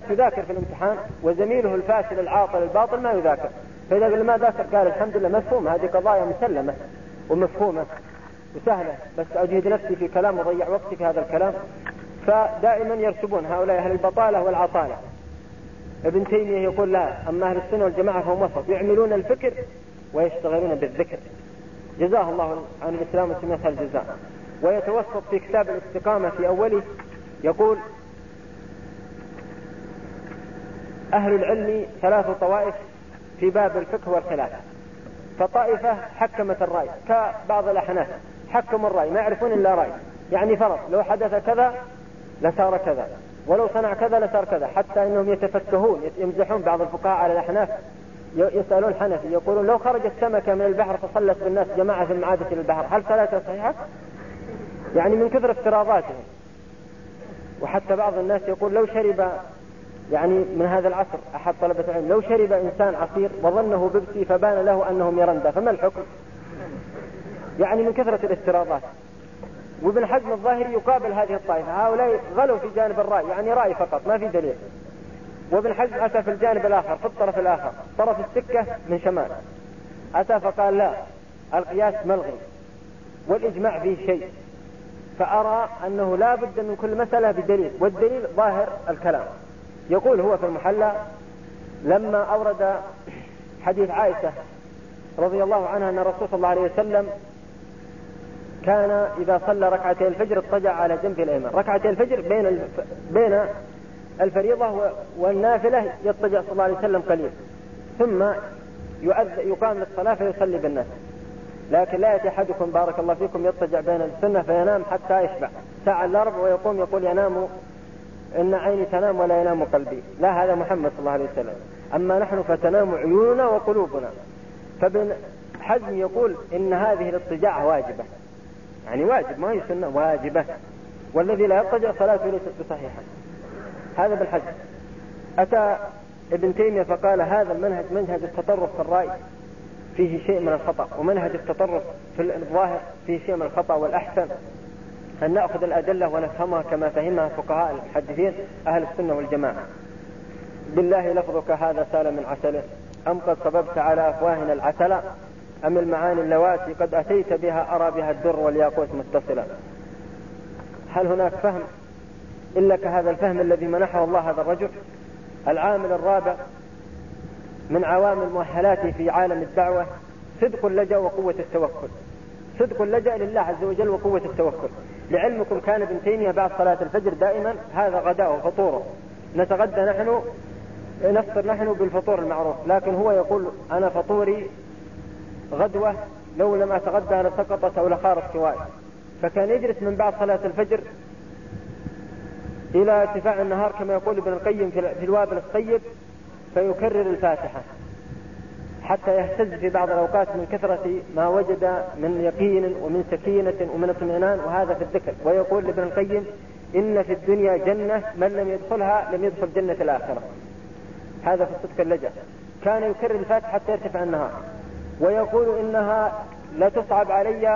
يذاكر في الامتحان وزميله الفاشل العاطل الباطل ما يذاكر، فإذا قال ما ذاكر قال الحمد لله مفهوم، هذه قضايا مسلمة ومفهومة وسهلة، بس أجهد نفسي في كلام وضيع وقتي في هذا الكلام. فدائما يرسبون هؤلاء أهل البطالة والعطالة. ابن تيمية يقول لا، أما أهل السنة والجماعة فهم وسط، يعملون الفكر ويشتغلون بالذكر، جزاه الله عن الإسلام والسنة الجزاء. ويتوسط في كتاب الاستقامة في أوله يقول أهل العلم 3 طوائف في باب الفقه والخلاف، فطائفة حكمت الرأي كبعض الأحناف، حكموا الرأي ما يعرفون إلا رأي، يعني فرض لو حدث كذا لصار كذا، ولو صنع كذا لصار كذا، حتى إنهم يتفكهون يمزحون بعض الفقهاء على الأحناف، يسألون حنفي يقولون لو خرجت سمكة من البحر فصلت بالناس جماعة ثم عادت إلى البحر هل صلاتها صحيحة؟ يعني من كثر افتراضاتهم. وحتى بعض الناس يقول لو شرب، يعني من هذا العصر أحد طلبة العلم، لو شرب إنسان عصير وظنه بيبسي فبان له أنه ميرندا فما الحكم؟ يعني من كثرة الافتراضات. وابن حزم الظاهري يقابل هذه الطائفة، هؤلاء غلوا في جانب الرأي، يعني رأي فقط ما في دليل. وابن حزم أتى في الجانب الآخر في الطرف الآخر طرف السكة من شمال، أتى فقال لا، القياس ملغي والإجماع فيه شيء، فأرى أنه لا بد من كل مسألة بدليل، والدليل ظاهر الكلام. يقول هو في المحلى لما أورد حديث عائشة رضي الله عنها أن الرسول صلى الله عليه وسلم كان إذا صلى ركعتي الفجر اضطجع على جنبه الأيمن، ركعتي الفجر بين الفريضة والنافلة يضطجع صلى الله عليه وسلم قليل، ثم يقام للصلاة فيصلي بالناس، لكن لا يأتي أحدكم بارك الله فيكم يضطجع بين السنة فينام حتى يشبع ساعة إلا ربع ويقوم يقول ينام إن عيني تنام ولا ينام قلبي، لا هذا محمد صلى الله عليه وسلم، أما نحن فتنام عيوننا وقلوبنا. فابن حزم يقول إن هذه الاضطجاع واجبة، يعني واجب ما هي سنة، واجبة، والذي لا يضطجع صلاته ليست بصحيحة. هذا ابن حزم. أتى ابن تيمية فقال هذا المنهج منهج التطرف في الرأي فيه شيء من الخطأ، ومنهج التطرف في الظاهر فيه شيء من الخطأ، والأحسن أن نأخذ الأدلة ونفهمها كما فهمها فقهاء المحدثين أهل السنة والجماعة. بالله لفظك هذا سال من عسله، أم قد صببت على أفواهنا العسل، أم المعاني اللواتي قد أتيت بها أرى بها الدر والياقوت متصلا. هل هناك فهم إلا كهذا الفهم الذي منحه الله هذا الرجل؟ العامل الرابع من عوامل مؤهلاته في عالم الدعوة صدق اللجأ وقوة التوكل، صدق اللجأ لله عز وجل وقوة التوكل. لعلمكم كان ابن تيمية بعد صلاة الفجر دائما هذا غداءه فطوره، نتغدى نحن نفطر نحن بالفطور المعروف، لكن هو يقول أنا فطوري غدوة لو لم أتغدى لسقطت أو لخارت سوائي. فكان يجلس من بعد صلاة الفجر إلى ارتفاع النهار كما يقول ابن القيم في الوابل الصيب، فيكرر الفاتحة حتى يهتز في بعض الأوقات من كثرة ما وجد من يقين ومن سكينة ومن اطمئنان، وهذا في الذكر. ويقول ابن القيم إن في الدنيا جنة من لم يدخلها لم يدخل جنة الآخرة، هذا في صدق اللجأ. كان يكرر الفاتحة حتى يرتفع النهار، ويقول إنها لا تصعب علي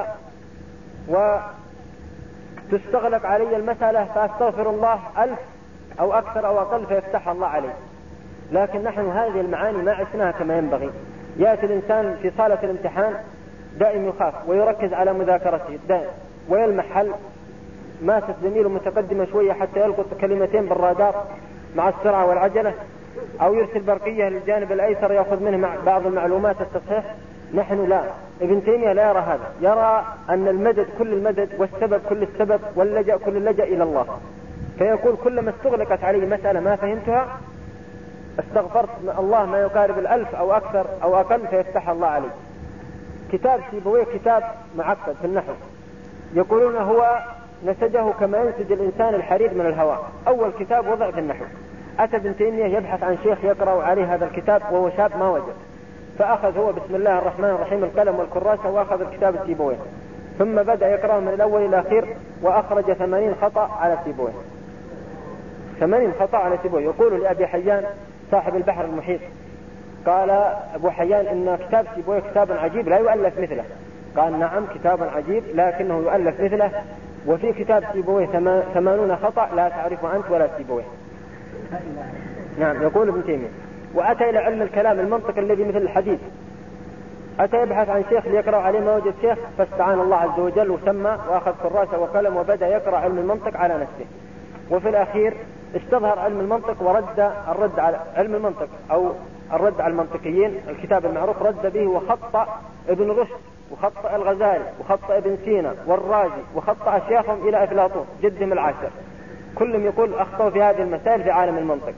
وتستغلق علي المسألة فأستغفر الله 1000 أو أكثر أو أقل فيفتح الله علي. لكن نحن هذه المعاني ما عشناها كما ينبغي. يأتي الإنسان في صالة الامتحان دائم يخاف ويركز على مذاكرته دائم، ويلمح هل ماتت زميله متقدمة شوية حتى يلقط كلمتين بالرادار مع السرعة والعجلة، أو يرسل برقية للجانب الأيسر يأخذ منه بعض المعلومات التصحيح. نحن لا، ابن تيمية لا يرى هذا، يرى أن المدد كل المدد والسبب كل السبب واللجأ كل اللجأ إلى الله. فيقول كلما استغلقت علي مسألة ما فهمتها استغفرت الله ما يقارب 1000 أو أكثر أو أقل فيفتح الله علي. كتاب سيبويه كتاب معقد في النحو، يقولون هو نسجه كما ينسج الإنسان الحرير من الهواء، أول كتاب وضع في النحو. أتى ابن تيمية يبحث عن شيخ يقرأ عليه هذا الكتاب وهو شاب ما وجد، فأخذ هو بسم الله الرحمن الرحيم القلم والكراسة وأخذ الكتاب السيبويه، ثم بدأ يقرأ من الأول إلى الأخير وأخرج 80 خطأ على سيبويه، 80 خطأ على سيبويه. يقول لأبي حيان صاحب البحر المحيط، قال أبو حيان إن كتاب سيبويه كتاب عجيب لا يؤلف مثله. قال نعم كتاب عجيب لكنه يؤلف مثله، وفي كتاب سيبويه 80 خطأ لا تعرف أنت ولا سيبويه. نعم. يقول ابن تيمية: وأتى إلى علم الكلام المنطق الذي مثل الحديث، أتى يبحث عن شيخ ليقرأ عليه، ما وجد شيخ فاستعان الله عز وجل وسمى وأخذ كراسة وقلم وبدأ يقرأ علم المنطق على نفسه. وفي الأخير استظهر علم المنطق ورد الرد على علم المنطق أو الرد على المنطقيين، الكتاب المعروف رد به، وخطأ ابن رشد وخطأ الغزالي وخطأ ابن سينا والرازي وخطأ شيخهم إلى أفلاطون جدهم العاشر، كلهم يقول أخطأوا في هذه المسائل في عالم المنطق.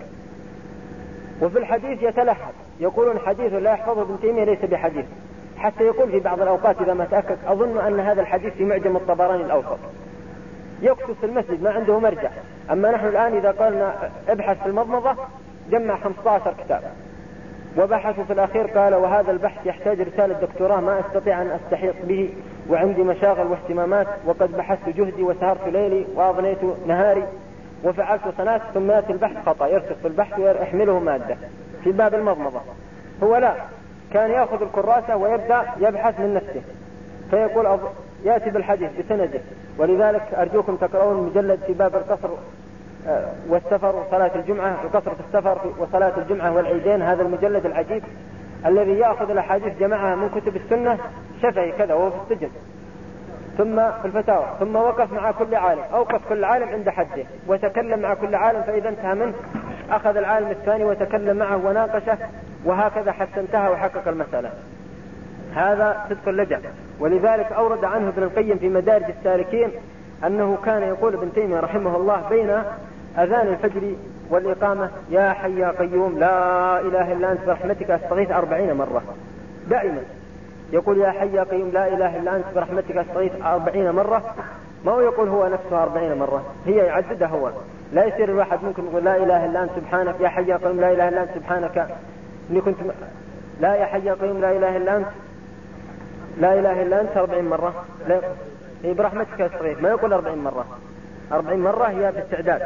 وفي الحديث يتلحق، يقولون حديث لا يحفظه ابن تيمية ليس بحديث، حتى يقول في بعض الأوقات إذا ما تأكد أظن أن هذا الحديث في معجم الطبراني الأوسط، يكتب في المسجد ما عنده مرجع. أما نحن الآن إذا قالنا ابحث في المضمضة جمع 15 كتاب، وبحثوا في الأخير قال وهذا البحث يحتاج رسالة دكتوراه ما أستطيع أن أستحيط به، وعندي مشاغل واهتمامات، وقد بحثت جهدي وسهرت ليلي وأضنيت نهاري وفعلت سنوات، ثم يأتي البحث خطأ، يرسخ في البحث ويحمله مادة في باب المضمضة. هو لا، كان يأخذ الكراسة ويبدأ يبحث من نفسه، فيقول يأتي بالحديث بسنده. ولذلك أرجوكم تقرؤون مجلد في باب القصر والسفر وصلاة الجمعة، القصر في السفر وصلاة الجمعة والعيدين، هذا المجلد العجيب الذي يأخذ الأحاديث جمعها من كتب السنة شفهي كذا وهو في السجن، ثم في الفتاوى، ثم وقف مع كل عالم، أوقف كل عالم عند حده وتكلم مع كل عالم، فإذا انتهى منه أخذ العالم الثاني وتكلم معه وناقشه، وهكذا حتى انتهى وحقق المسألة. هذا صدق اللجأ. ولذلك أورد عنه ابن القيم في مدارج السالكين أنه كان يقول ابن تيمية رحمه الله بين أذان الفجر والإقامة: يا حي يا قيوم لا إله إلا أنت برحمتك أستغيث 40 مرة. دائما يقول يا حي يا قيوم لا إله إلا أنت برحمتك أستغيث 40 مرة، ما هو يقول هو نفسه 40 مرة، هي يعددها هو. لا يصير الواحد ممكن يقول لا إله إلا أنت سبحانك، يا حي يا قيوم لا إله إلا أنت سبحانك إني كنت لا يا حي يا قيوم لا إله إلا أنت لا إله إلا أنت 40 مرة، لا هي برحمتك أستغيث، ما يقول 40 مرة. 40 مرة هي باستعداد.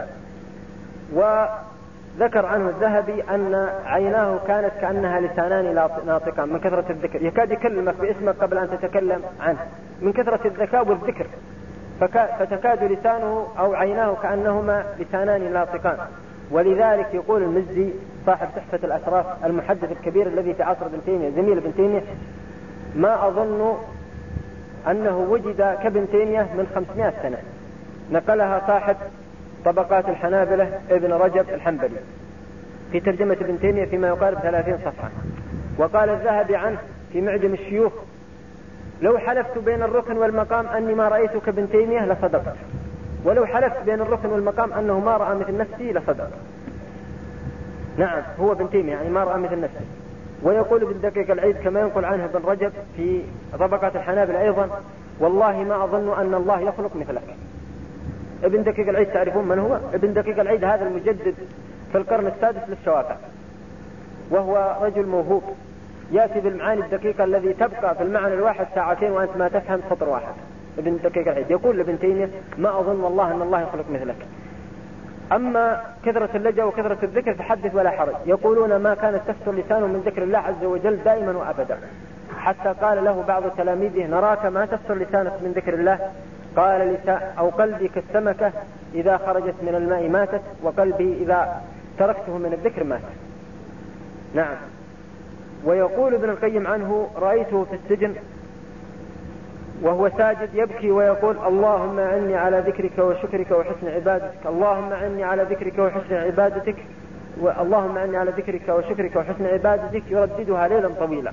وذكر عنه الذهبي أن عيناه كانت كأنها لسانان ناطقان من كثرة الذكر، يكاد يكلمك باسمك قبل أن تتكلم عنه من كثرة الذكاء والذكر، فتكاد لسانه أو عيناه كأنهما لسانان ناطقان. ولذلك يقول المزي صاحب تحفة الأشراف المحدث الكبير الذي في عصر ابن تيمية زميل ابن تيمية: ما أظن أنه وجد كابن تيمية من 500 سنة. نقلها صاحب طبقات الحنابلة ابن رجب الحنبلي في ترجمة ابن تيمية فيما يقارب 30 صفحة. وقال الذهبي عنه في معجم الشيوخ: لو حلفت بين الركن والمقام أني ما رأيت كابن تيمية لصدقت، ولو حلفت بين الركن والمقام أنه ما رأى مثل نفسي لصدق. نعم، هو ابن تيمية يعني ما رأى مثل نفسه. ويقول ابن دقيق العيد كما ينقل عنه ابن رجب في طبقات الحنابلة أيضا: والله ما أظن أن الله يخلق مثلك. ابن دقيق العيد تعرفون من هو؟ ابن دقيق العيد هذا المجدد في القرن السادس للشوافع، وهو رجل موهوب يأتي بالمعاني الدقيقة الذي تبقى في المعنى الواحد ساعتين وأنت ما تفهم سطر واحد. ابن دقيق العيد يقول لابن تيمية: ما أظن والله أن الله يخلق مثلك. أما كثرة اللجأ وكثرة الذكر فحدث ولا حرج. يقولون ما كانت تفتر لسانه من ذكر الله عز وجل دائما وأبدا، حتى قال له بعض تلاميذه: نراك ما تفتر لسانك من ذكر الله. قال: قلبي كالسمكة إذا خرجت من الماء ماتت، وقلبي إذا تركته من الذكر مات. نعم. ويقول ابن القيم عنه: رأيته في السجن وهو ساجد يبكي ويقول: اللهم أعني على ذكرك وشكرك وحسن عبادتك، اللهم أعني على ذكرك وحسن عبادتك، اللهم أعني على ذكرك وشكرك وحسن عبادتك، يرددها ليلا طويلا.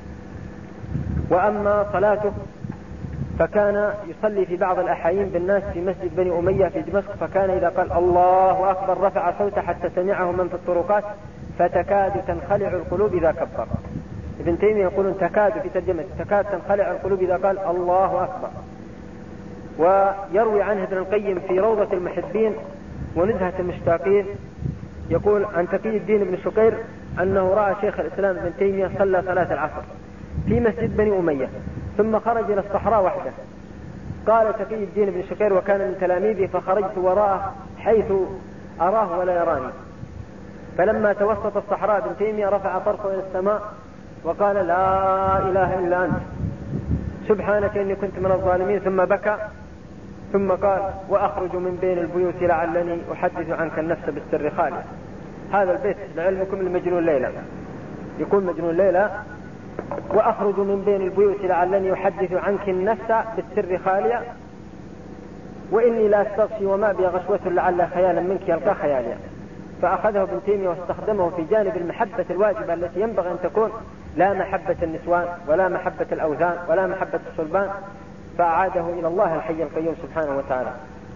وأما صلاته فكان يصلي في بعض الأحايين بالناس في مسجد بني أمية في دمشق، فكان إذا قال الله أكبر رفع صوته حتى سمعه من في الطرقات، فتكاد تنخلع القلوب إذا كبر. ابن تيمية يقولون تكاد في ترجمة تكاد تنخلع القلوب إذا قال الله أكبر. ويروي عنه ابن القيم في روضة المحبين ونزهة المشتاقين يقول عن تقي الدين بن شقير أنه رأى شيخ الإسلام ابن تيمية صلى صلاة العصر في مسجد بني أمية ثم خرج إلى الصحراء وحده. قال تقي الدين بن شقير وكان من تلاميذه: فخرجت وراءه حيث أراه ولا يراني. فلما توسط الصحراء ابن تيمية رفع طرفه إلى السماء وقال: لا إله إلا أنت سبحانك إني كنت من الظالمين. ثم بكى ثم قال: وأخرج من بين البيوت لعلني أحدث عنك النفس بالسر خالد. هذا البيت لعلمكم المجنون ليلى، يكون مجنون ليلى: وأخرج من بين البيوت لعلني أحدث عنك النفس بالسر خاليا، وإني لا أستغشي وما بي غشوة لعل خيالا منك يلقى خياليا. فأخذه ابن تيمية واستخدمه في جانب المحبة الواجبة التي ينبغي أن تكون، لا محبة النسوان ولا محبة الأوثان ولا محبة الصلبان، فأعاده إلى الله الحي القيوم سبحانه وتعالى.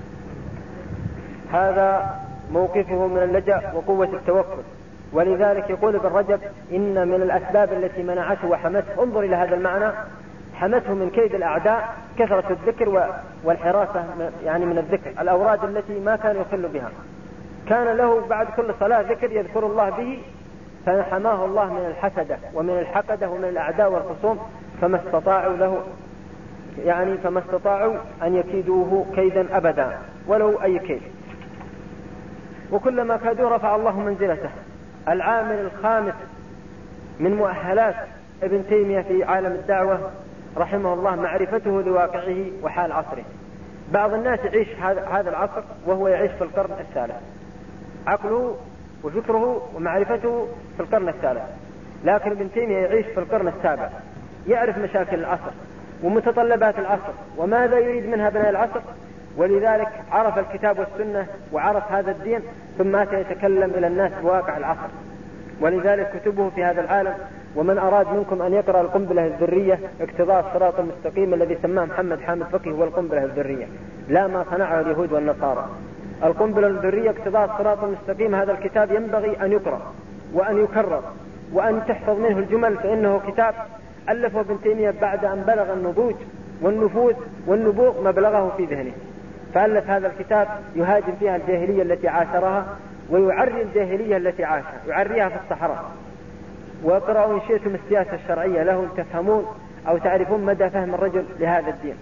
هذا موقفه من اللجأ وقوة التوكل. ولذلك يقول ابن رجب: إن من الأسباب التي منعته وحمته، انظر إلى هذا المعنى، حمته من كيد الأعداء كثرة الذكر والحراسة يعني من الذكر، الأوراد التي ما كان يخل بها، كان له بعد كل صلاة ذكر يذكر الله به، فحماه الله من الحسدة ومن الحقدة ومن الأعداء والخصوم، فما استطاعوا أن يكيدوه كيدا أبدا ولو أي كيد. وكلما كادوا رفع الله منزلته. العامل الخامس من مؤهلات ابن تيمية في عالم الدعوة رحمه الله معرفته لواقعه وحال عصره. بعض الناس يعيش هذا العصر وهو يعيش في القرن الثالث، عقله وفكره ومعرفته في القرن الثالث، لكن ابن تيمية يعيش في القرن السابع، يعرف مشاكل العصر ومتطلبات العصر وماذا يريد منها بناء العصر، ولذلك عرف الكتاب والسنة وعرف هذا الدين، ثم أتى يتكلم إلى الناس بواقع العصر. ولذلك كتبه في هذا العالم. ومن أراد منكم أن يقرأ القنبلة الذرية اقتضاء الصراط المستقيم الذي سماه محمد حامد فقيه هو القنبلة الذرية، لا ما صنعه اليهود والنصارى. القنبلة الذرية اقتضاء الصراط المستقيم، هذا الكتاب ينبغي أن يقرأ وأن يكرر وأن تحفظ منه الجمل، فإنه كتاب ألفه ابن تيمية بعد أن بلغ النضوج والنفوذ والنبوغ مبلغه في ذهنه، فألف هذا الكتاب يهاجم فيها الجاهلية التي عاشرها ويعري الجاهلية التي عاشها، يعريها في الصحراء. واقرأوا إن شئتم السياسة الشرعية له تفهمون أو تعرفون مدى فهم الرجل لهذا الدين.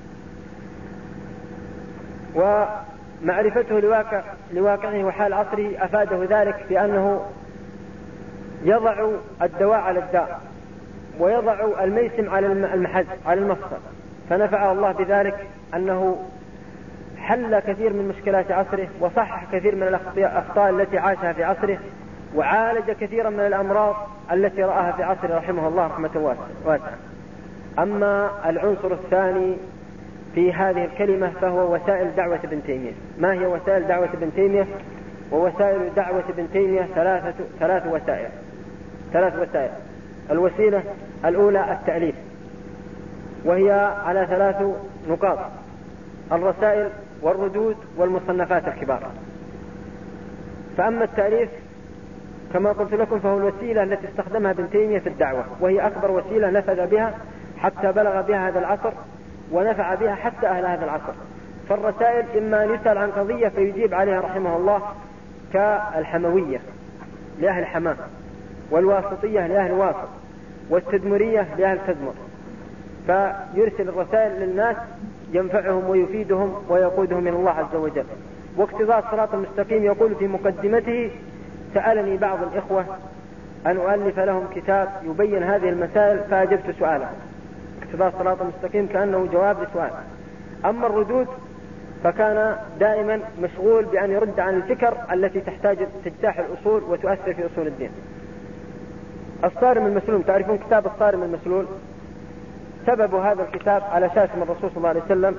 ومعرفته لواقعه وحال عصره أفاده ذلك بأنه يضع الدواء على الداء ويضع الميسم على المحز على المفصل، فنفع الله بذلك أنه حل كثير من مشكلات عصره وصحح كثير من الأخطاء التي عاشها في عصره، وعالج كثيرا من الأمراض التي رآها في عصره رحمه الله رحمة واسعة. أما العنصر الثاني في هذه الكلمة فهو وسائل دعوة ابن تيمية. ما هي وسائل دعوة ابن تيمية؟ ووسائل دعوة ابن تيمية ثلاث وسائل. الوسيلة الأولى التأليف، وهي على 3 نقاط: الرسائل والردود والمصنفات الكبار. فأما التأليف كما قلت لكم فهو الوسيلة التي استخدمها ابن تيمية في الدعوة، وهي أكبر وسيلة نفذ بها حتى بلغ بها هذا العصر ونفع بها حتى أهل هذا العصر. فالرسائل إما أن يسأل عن قضية فيجيب عليها رحمه الله، كالحموية لأهل حماه، والواسطية لأهل واسط، والتدمرية لأهل تدمر، فيرسل الرسائل للناس ينفعهم ويفيدهم ويقودهم من الله عز وجل. واقتضاء الصراط المستقيم يقول في مقدمته: سألني بعض الإخوة أن أؤلف لهم كتاب يبين هذه المسائل فأجبت سؤاله. اقتضاء الصراط المستقيم كأنه جواب لسؤال. أما الردود فكان دائما مشغول بأن يرد عن الفكر التي تحتاج تجتاح الأصول وتؤثر في أصول الدين. الصارم المسلول، تعرفون كتاب الصارم المسلول؟ سبب هذا الكتاب على شاتم الرسول صلى الله عليه وسلم،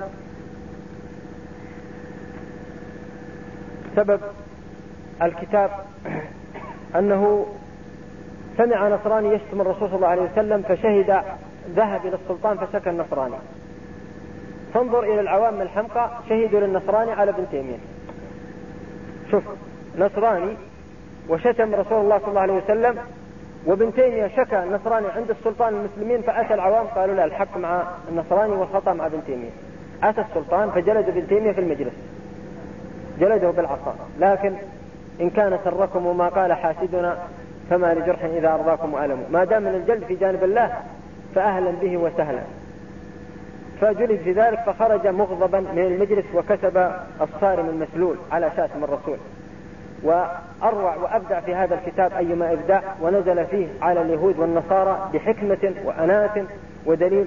سبب الكتاب أنه سمع نصراني يشتم الرسول صلى الله عليه وسلم فشهد، ذهب إلى السلطان فشكى النصراني. فانظر إلى العوام الحمقى شهدوا للنصراني على ابن تيمية. شوف، نصراني وشتم رسول الله صلى الله عليه وسلم، وابن تيمية شكى النصراني عند السلطان المسلمين، فأتى العوام قالوا لا، الحق مع النصراني والخطأ مع ابن تيمية. أتى السلطان فجلد ابن تيمية في المجلس، جلده بالعصا. لكن إن كان سركم وما قال حاسدنا فما لجرح إذا أرضاكم وألموا، ما دام من الجلد في جانب الله فأهلا به وسهلا. فجلد في ذلك فخرج مغضبا من المجلس وكتب الصارم المسلول على شاتم الرسول، وأروع وأبدع في هذا الكتاب أيما إبداع، ونزل فيه على اليهود والنصارى بحكمة وأناة ودليل.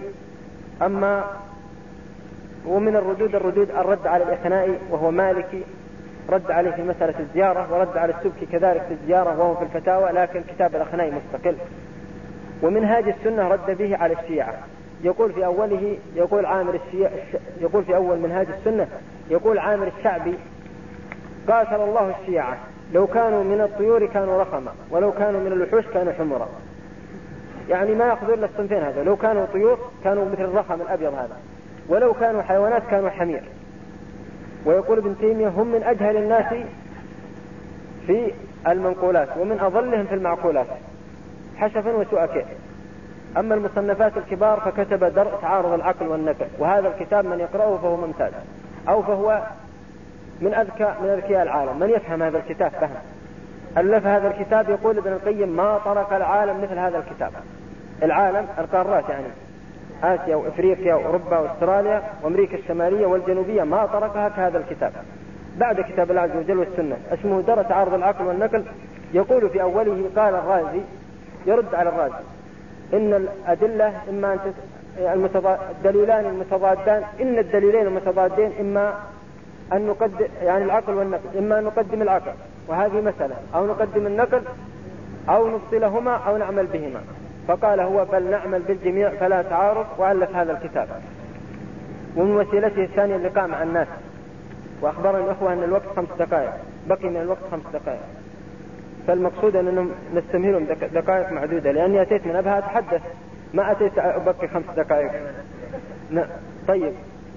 أما ومن الردود الرد على الإخنائي وهو مالكي، رد عليه في مسألة الزيارة، ورد على السبكي كذلك في الزيارة وهو في الفتاوى، لكن كتاب الأخنائي مستقل. ومنهاج السنة رد به على الشيعة، يقول في أوله، يقول في أول منهاج السنة، يقول عامر الشعبي: قاتل الله الشيعة، لو كانوا من الطيور كانوا رخما، ولو كانوا من الوحوش كانوا حمرا. يعني ما يأخذون إلا الصنفين هذا، لو كانوا طيور كانوا مثل الرخم الأبيض هذا، ولو كانوا حيوانات كانوا حمير. ويقول ابن تيمية: هم من أجهل الناس في المنقولات ومن أضلهم في المعقولات حشفا وسوء كيف. أما المصنفات الكبار فكتب درء تعارض العقل والنقل، وهذا الكتاب من يقرأه فهو ممتاز، أو فهو من أذكياء العالم، من يفهم هذا الكتاب فهم. ألف هذا الكتاب، يقول ابن القيم: ما طرق العالم مثل هذا الكتاب. العالم القارات يعني آسيا وإفريقيا وأوروبا وأستراليا وأمريكا الشمالية والجنوبية ما طرقها كهذا الكتاب بعد كتاب الله عز وجل والسنة، اسمه درء تعارض العقل والنقل. يقول في أوله: قال الرازي، يرد على الرازي: إن الأدلة إما الدليلان المتضادان، إن الدليلين المتضادين إما أن نقدم يعني العقل والنقل، إما أن نقدم العقل وهذه مسألة، أو نقدم النقل، أو نبطلهما أو نعمل بهما. فقال هو: بل نعمل بالجميع فلا تعارض، وألف هذا الكتاب. ومن وسيلته الثانية اللقاء مع الناس. وأخبرنا الأخوة أن الوقت 5 دقائق، بقي من الوقت 5 دقائق، فالمقصود أننا نستمهلهم دقائق معدودة، لأني أتيت من أبها أتحدث، ما أتيت أبقي 5 دقائق. طيب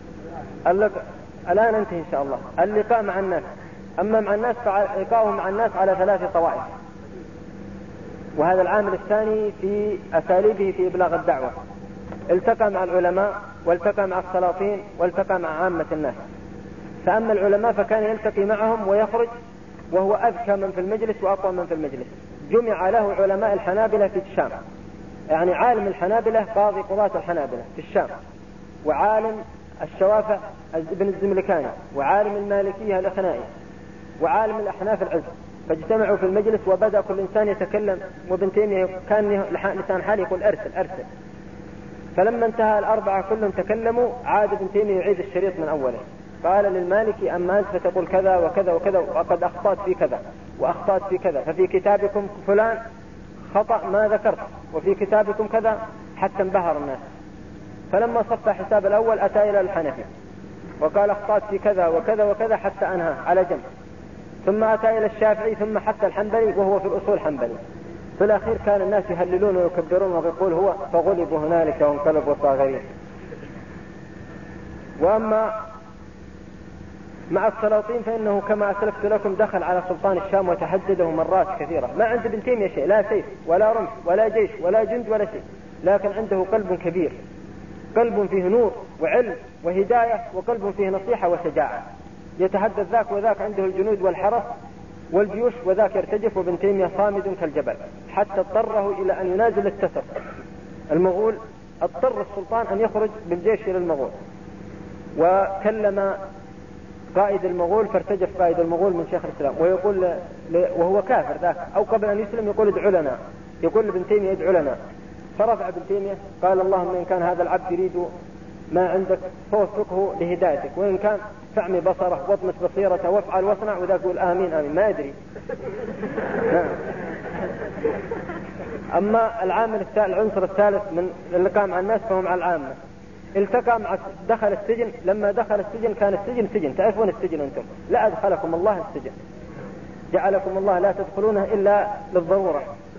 الآن ننتهي إن شاء الله. اللقاء مع الناس، أما مع الناس فلقاؤهم مع الناس على 3 طوائف، وهذا العامل الثاني في أساليبه في إبلاغ الدعوة. التقى مع العلماء، والتقى مع السلاطين، والتقى مع عامة الناس. فأما العلماء فكان يلتقي معهم ويخرج وهو أذكى من في المجلس وأقوى من في المجلس. جمع له علماء الحنابلة في الشام، يعني عالم الحنابلة قاضي قضاة الحنابلة في الشام، وعالم الشوافع ابن الزملكاني، وعالم المالكية الأخنائي، وعالم الأحناف العز، فاجتمعوا في المجلس وبدأ كل إنسان يتكلم. وابن تيمية كان لسان حالي يقول: أرسل. فلما انتهى الأربعة كلهم تكلموا، عاد ابن تيمية يعيد الشريط من أوله. قال للمالكي: أما أنت فتقول كذا وكذا وكذا، وقد أخطأت في كذا وأخطأت في كذا، ففي كتابكم فلان خطأ ما ذكرت، وفي كتابكم كذا، حتى انبهر الناس. فلما صف حساب الأول أتى إلى الحنفي وقال: أخطأت في كذا وكذا وكذا، حتى أنهى على جنب. ثم أتى إلى الشافعي، ثم حتى الحنبلي، وهو في الأصول حنبلي. في الأخير كان الناس يهللون ويكبرون ويقول هو: فغلبوا هنالك وانقلبوا صاغرين. وأما مع السلاطين فإنه كما أسلفت لكم دخل على سلطان الشام وتهدده مرات كثيرة. ما عند ابن تيمية شيء، لا سيف ولا رمح ولا جيش ولا جند ولا شيء، لكن عنده قلب كبير، قلب فيه نور وعلم وهداية، وقلب فيه نصيحة وشجاعة. يتحدث ذاك وذاك عنده الجنود والحرس والجيوش، وذاك يرتجف، وابن تيمية صامد كالجبل، حتى اضطره إلى أن ينازل التتر المغول. اضطر السلطان أن يخرج بالجيش إلى المغول، وكلم قائد المغول فارتجف قائد المغول من شيخ الإسلام، ويقول وهو كافر ذاك أو قبل أن يسلم، يقول: ادعو لنا، يقول ابن تيمية: ادعو لنا. فرفع ابن تيمية قال: اللهم إن كان هذا العبد يريد ما عندك فوفقه لهدايتك، وإن كان فاعمي بصره واطمس بصيرته وافعل واصنع. وذاك يقول: آمين آمين، ما يدري. أما العنصر الثالث من اللقاء مع الناس فهم على العامة. التقى مع دخل السجن. لما دخل السجن كان السجن سجن، تعرفون السجن أنتم، لا أدخلكم الله السجن، جعلكم الله لا تدخلونه إلا للضرورة.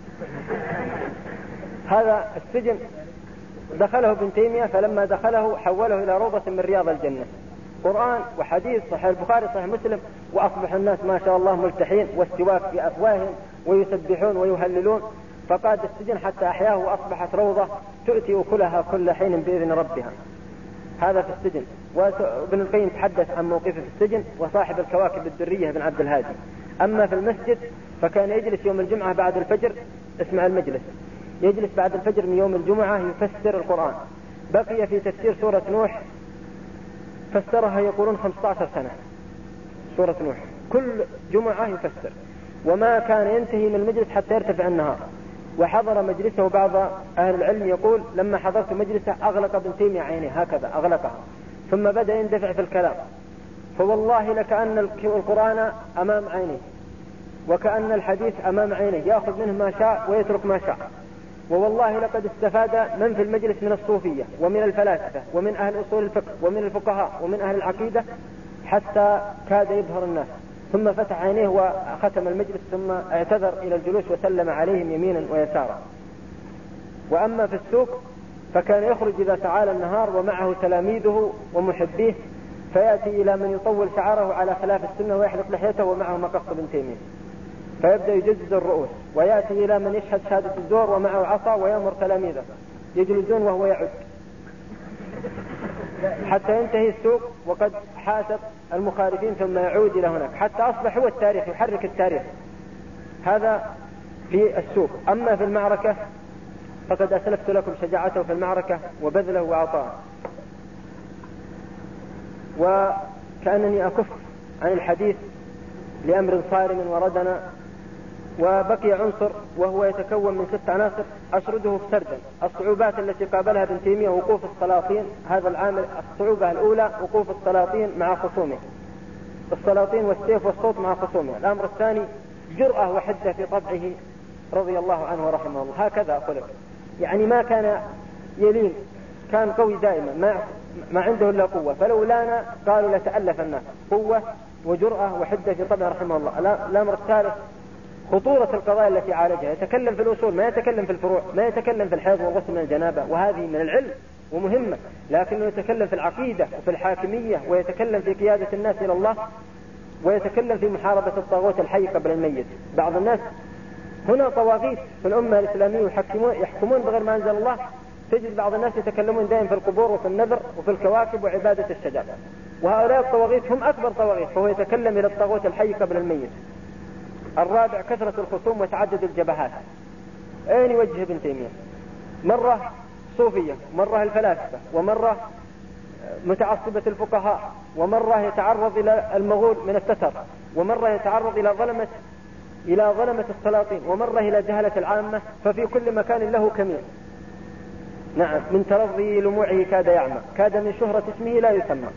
هذا السجن دخله ابن تيمية، فلما دخله حوله إلى روضة من رياض الجنة، قرآن وحديث، صحيح البخاري صحيح مسلم، وأصبح الناس ما شاء الله ملتحين والسواك في أفواههم ويسبحون ويهللون. فقاد السجن حتى أحياه وأصبحت روضة تؤتي أكلها كل حين بإذن ربها. هذا في السجن. وابن القيم تحدث عن موقفه في السجن، وصاحب الكواكب الدرية بن عبد الهادي. أما في المسجد فكان يجلس يوم الجمعة بعد الفجر، اسمع المجلس، يجلس بعد الفجر من يوم الجمعة يفسر القرآن. بقي في تفسير سورة نوح، فسرها يقولون 15 سنة سورة نوح، كل جمعة يفسر، وما كان ينتهي من المجلس حتى يرتفع النهار. وحضر مجلسه بعض أهل العلم يقول: لما حضرت مجلسه أغلق ابن تيمية عينيه هكذا أغلقها، ثم بدأ يندفع في الكلام، فوالله لكأن القرآن أمام عينيه، وكأن الحديث أمام عينيه، يأخذ منه ما شاء ويترك ما شاء. ووالله لقد استفاد من في المجلس من الصوفية ومن الفلاسفة ومن أهل أصول الفقه ومن الفقهاء ومن أهل العقيدة حتى كاد يبهر الناس. ثم فتح عينيه وختم المجلس، ثم اعتذر إلى الجلوس وسلم عليهم يمينا ويسارا. وأما في السوق فكان يخرج إذا تعالى النهار ومعه تلاميذه ومحبيه، فيأتي إلى من يطول شعره على خلاف السنة ويحلق لحيته ومعه مقص ابن تيمية، فيبدأ يجزز الرؤوس، ويأتي إلى من يشهد شهادة الزور ومعه عصا ويأمر تلاميذه يجلسون وهو يعد، حتى ينتهي السوق وقد حاسب المخالفين ثم يعود إلى هناك، حتى أصبح هو التاريخ، يحرك التاريخ. هذا في السوق. أما في المعركة فقد أسلفت لكم شجاعته في المعركة وبذله وعطاءه. وكأنني أكف عن الحديث لأمر صارم وردنا، وبقي عنصر وهو يتكون من 6 عناصر أسرده سردا. الصعوبات التي قابلها ابن تيمية: وقوف السلاطين، هذا العامل. الصعوبة الأولى وقوف السلاطين مع خصومه، السلاطين والسيف والصوت مع خصومه. الأمر الثاني جرأة وحدة في طبعه رضي الله عنه ورحمه الله، هكذا خلق، يعني ما كان يلين، كان قوي دائما، ما عنده إلا قوة، فلولانا قالوا لتألف الناس. قوة وجرأة وحدة في طبعه رحمه الله. الأمر الثالث خطورة القضايا التي عالجها، يتكلم في الأصول، ما يتكلم في الفروع، ما يتكلم في الحيض والغسل من الجنابة، وهذه من العلم ومهمة، لكنه يتكلم في العقيدة وفي الحاكمية، ويتكلم في قيادة الناس إلى الله، ويتكلم في محاربة الطاغوت الحي قبل الميت. بعض الناس هنا طواغيت في الأمة الإسلامية يحكمون بغير ما أنزل الله، تجد بعض الناس يتكلمون دائما في القبور وفي النذر وفي الكواكب وعبادة الشجر، وهؤلاء الطواغيت هم أكبر طواغيت، فهو يتكلم إلى الطاغوت الحي قبل الميت. الرابع كثرة الخصوم وتعدد الجبهات. أين يوجه ابن تيمية؟ مرة صوفية، مرة الفلاسفة، ومرة متعصبة الفقهاء، ومرة يتعرض إلى المغول من التتر، ومرة يتعرض إلى ظلمة السلاطين، ومرة إلى جهلة العامة، ففي كل مكان له كمين. نعم، من ترضي لموعه كاد يعمى، كاد من شهرة اسمه لا يسمى.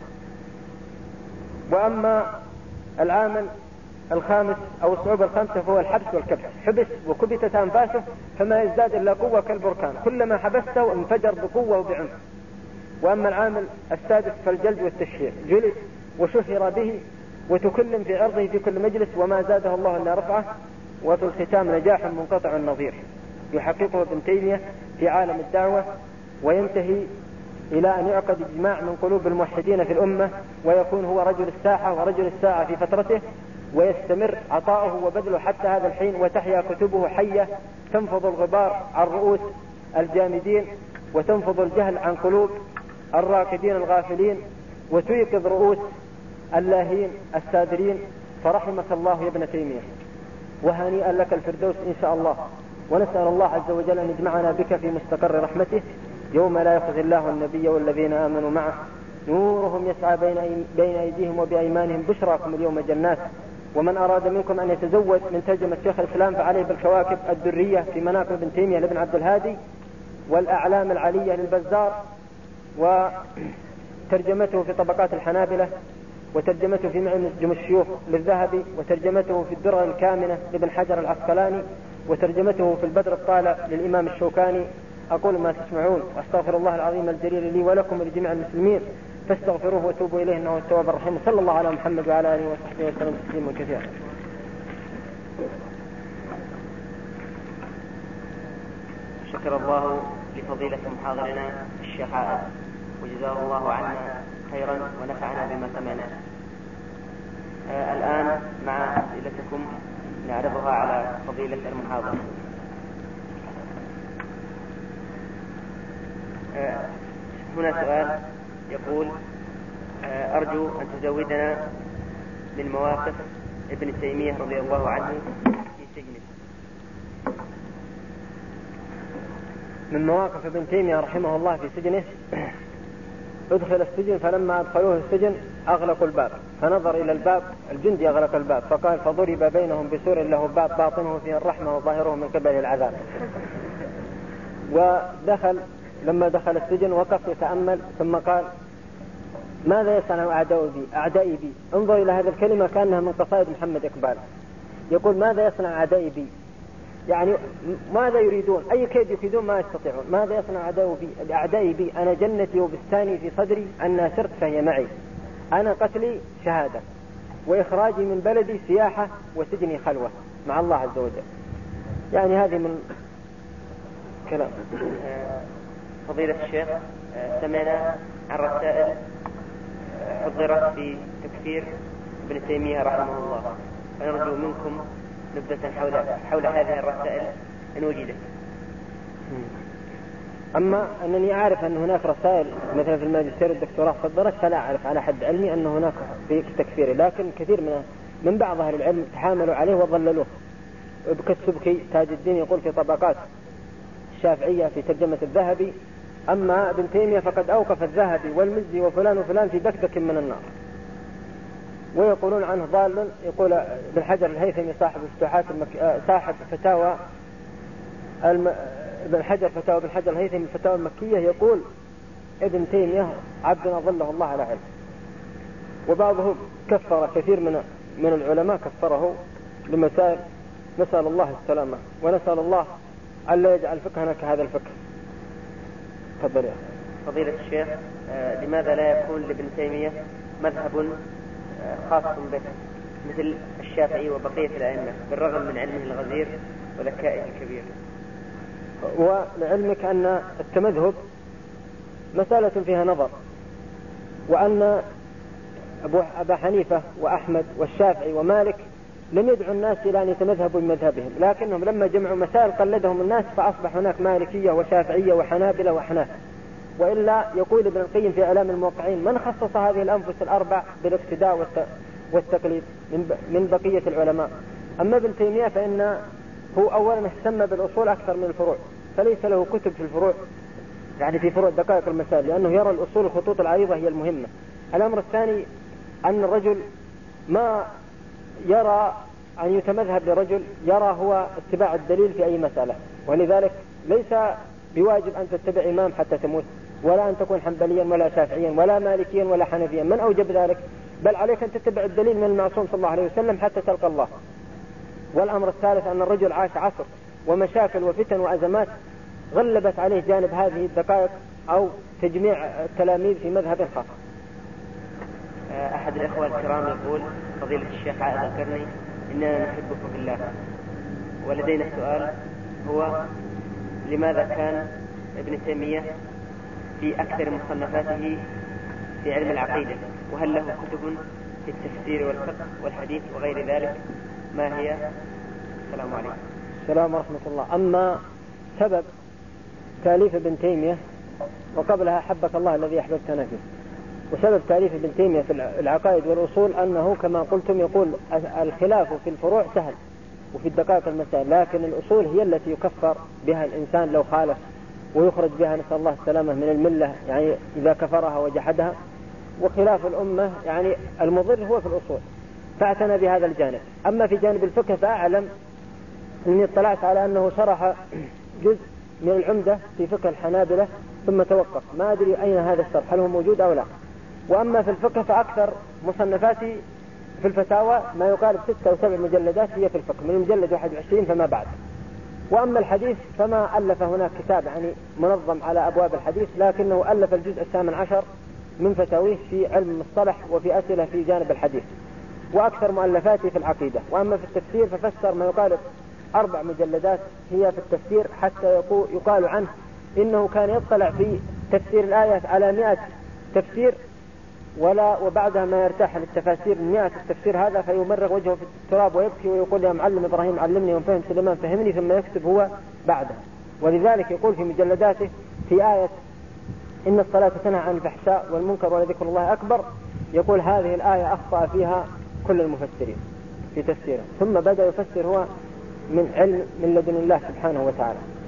وأما العامل الخامس أو الصعوبة الخامسة فهو الحبس والكبت. حبس وكبتت أنفاسه فما يزداد إلا قوة كالبركان، كلما حبسته انفجر بقوة وبعنف. وأما العامل السادس فالجلد والتشهير، جلد وشهر به وتكلم في عرضه في كل مجلس، وما زاده الله إلا رفعه. وفي الختام نجاح منقطع النظير يحققه ابن تيمية في عالم الدعوة، وينتهي إلى أن يعقد إجماع من قلوب الموحدين في الأمة، ويكون هو رجل الساحة ورجل الساعة في فترته، ويستمر عطاؤه وبذله حتى هذا الحين، وتحيا كتبه حية تنفض الغبار عن رؤوس الجامدين، وتنفض الجهل عن قلوب الراكدين الغافلين، وتيقظ رؤوس اللاهين السادرين. فرحمك الله يا ابن تيمية، وهنيئا لك الفردوس إن شاء الله. ونسأل الله عز وجل أن يجمعنا بك في مستقر رحمته يوم لا يخزي الله النبي والذين آمنوا معه نورهم يسعى بين أيديهم وبأيمانهم بشراكم اليوم جنات. ومن أراد منكم أن يتزود من ترجمة شيخ الإسلام فعليه بالكواكب الدرية في مناقب ابن تيمية لابن عبد الهادي، والأعلام العلية للبزار، وترجمته في طبقات الحنابلة، وترجمته في معجم الشيوخ للذهبي، وترجمته في الدرر الكامنة لابن حجر العسقلاني، وترجمته في البدر الطالع للإمام الشوكاني. أقول ما تسمعون، أستغفر الله العظيم الجليل لي ولكم ولجميع المسلمين، فاستغفروه وتوبوا إليه إنه التواب الرحيم. صلى الله على محمد وعلى آله وصحبه وسلم تسليما كثيرا. شكر الله لفضيلة محاضرنا الشيخ عائد، وجزاه الله عنا خيرا ونفعنا بما سمعنا. الآن مع أسئلتكم نعرضها على فضيلة المحاضر. هنا سؤال يقول: أرجو أن تزودنا من مواقف ابن تيمية رضي الله عنه في سجنه. من مواقف ابن تيمية رحمه الله في سجنه: ادخل السجن، فلما أدخلوه السجن أغلقوا الباب، فنظر إلى الباب، الجندي أغلق الباب، فقال: فضرب بينهم بسور له باب باطنه فيه الرحمة وظاهره من قبل العذاب. لما دخل السجن وقف يتأمل، ثم قال: ماذا يصنع أعدائي بي؟ انظر إلى هذه الكلمة كأنها من قصائد محمد إقبال. يقول ماذا يصنع أعدائي بي؟ يعني ماذا يريدون؟ أي كيد يكيدون ما يستطيعون. ماذا يصنع أعدائي بي؟ أنا جنتي وبستاني في صدري، أنا سرت فهي معي، أنا قتلي شهادة، وإخراجي من بلدي سياحة، وسجني خلوة مع الله عز وجل. يعني هذه من كلام. فضيلة الشيخ، سمعنا عن رسائل حضرت في تكفير ابن تيمية رحمه الله، فنرجو منكم نبذة حول هذه الرسائل إن وجدت. أما أنني أعرف أن هناك رسائل مثلا في الماجستير والدكتوراه صدرت، فلا أعرف على حد علمي أن هناك في تكفير، لكن كثير من بعض أهل العلم تحاملوا عليه وضللوه. كالسبكي تاج الدين يقول في طبقات الشافعية في ترجمة الذهبي: أما ابن تيمية فقد أوقف الذهبي والمزي وفلان وفلان في دكدك من النار. ويقولون عنه ضال. يقول ابن حجر الهيثمي صاحب فتاوى ابن حجر الهيثمي الفتاوى المكية، يقول ابن تيمية عبد ظله الله على علم. وبعضهم كفر كثير من العلماء، كفره لمسائل. نسأل الله السلامة، ونسأل الله ألا يجعل فقهنا كهذا الفقه. تفضل يا فضيلة الشيخ، لماذا لا يكون لابن تيمية مذهب خاص به مثل الشافعي وبقية الأئمة بالرغم من علمه الغزير وذكائه الكبير؟ ولعلمك أن التمذهب مسألة فيها نظر، وأن أبا حنيفة وأحمد والشافعي ومالك لم يدعوا الناس إلى أن يتمذهبوا بمذهبهم، لكنهم لما جمعوا مسائل قلدهم الناس، فأصبح هناك مالكية وشافعية وحنابلة وأحناف. وإلا يقول ابن القيم في إعلام الموقعين: من خصص هذه الأنفس الأربع بالاقتداء والتقليد من بقية العلماء؟ أما ابن تيمية فإن هو أولا اهتم بالأصول أكثر من الفروع، فليس له كتب في الفروع، يعني في فروع دقائق المسائل، لأنه يرى الأصول الخطوط العريضة هي المهمة. الأمر الثاني أن الرجل ما يرى أن يتمذهب لرجل، يرى هو اتباع الدليل في أي مسألة. ولذلك ليس بواجب أن تتبع إمام حتى تموت، ولا أن تكون حنبليا ولا شافعيا ولا مالكيا ولا حنفيا، من أوجب ذلك؟ بل عليك أن تتبع الدليل من المعصوم صلى الله عليه وسلم حتى تلقى الله. والأمر الثالث أن الرجل عاش عصر ومشاكل وفتن وأزمات غلبت عليه جانب هذه الدقائق أو تجميع التلاميذ في مذهب خاص. أحد الإخوة الكرام يقول: فضيلة الشيخ عائد القرني، إننا نحبك في الله، ولدينا سؤال، هو لماذا كان ابن تيمية في أكثر مصنفاته في علم العقيدة؟ وهل له كتب في التفسير والفقه والحديث وغير ذلك؟ ما هي؟ السلام عليكم. السلام ورحمة الله. أما سبب تأليف ابن تيمية، وقبلها حبك الله الذي أحببتنا فيه، وسبب تأليف ابن تيمية في العقائد والأصول أنه كما قلتم يقول الخلاف في الفروع سهل وفي الدقائق المسائل، لكن الأصول هي التي يكفر بها الإنسان لو خالف، ويخرج بها نسأل الله السلامة من الملة، يعني إذا كفرها وجحدها. وخلاف الأمة يعني المضر هو في الأصول، فاعتنى بهذا الجانب. أما في جانب الفقه فأعلم أني اطلعت على أنه شرح جزء من العمدة في فقه الحنابلة ثم توقف، ما أدري أين هذا الشرح، هل هو موجود أو لا. وأما في الفقه فأكثر مصنفاتي في الفتاوى ما يقارب 6 أو 7 مجلدات هي في الفقه، من المجلد 21 فما بعد. وأما الحديث فما ألف هناك كتاب يعني منظم على أبواب الحديث، لكنه ألف الجزء 18 من فتاويه في علم المصطلح وفي أسئلة في جانب الحديث. وأكثر مؤلفاتي في العقيدة. وأما في التفسير ففسر ما يقارب 4 مجلدات هي في التفسير، حتى يقال عنه إنه كان يطلع في تفسير الآية على 100 تفسير، وبعدها ما يرتاح للتفاسير من 100 التفسير هذا، فيمرغ وجهه في التراب ويبكي ويقول: يا معلم إبراهيم علمني، وفهم سليمان فهمني، ثم يكتب هو بعده. ولذلك يقول في مجلداته في آية إن الصلاة تنهى عن الفحشاء والمنكر ولذكر الله أكبر، يقول هذه الآية أخطأ فيها كل المفسرين في تفسيره، ثم بدأ يفسر هو من علم من لدن الله سبحانه وتعالى.